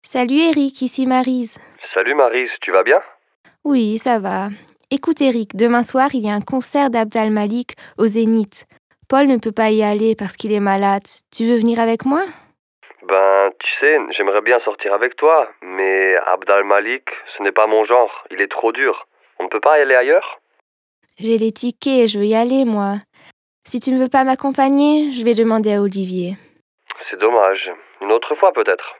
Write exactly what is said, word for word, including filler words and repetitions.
Salut Eric, ici Maryse. Salut Maryse, tu vas bien? Oui, ça va. Écoute Eric, demain soir, il y a un concert d'Abd Al-Malik au Zénith. Paul ne peut pas y aller parce qu'il est malade. Tu veux venir avec moi? Ben, tu sais, j'aimerais bien sortir avec toi, mais Abd al-Malik, ce n'est pas mon genre, il est trop dur. On ne peut pas y aller ailleurs? J'ai les tickets, je veux y aller moi. Si tu ne veux pas m'accompagner, je vais demander à Olivier. C'est dommage. Une autre fois peut-être.